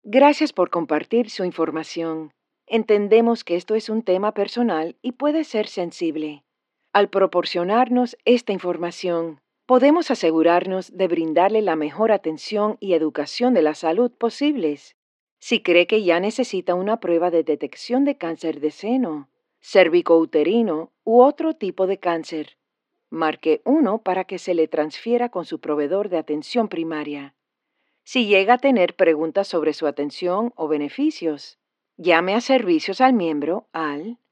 Gracias por compartir su información. Entendemos que esto es un tema personal y puede ser sensible. Al proporcionarnos esta información, podemos asegurarnos de brindarle la mejor atención y educación de la salud posibles. Si cree que ya necesita una prueba de detección de cáncer de seno, cervicouterino u otro tipo de cáncer, marque 1 para que se le transfiera con su proveedor de atención primaria. Si llega a tener preguntas sobre su atención o beneficios, llame a servicios al miembro al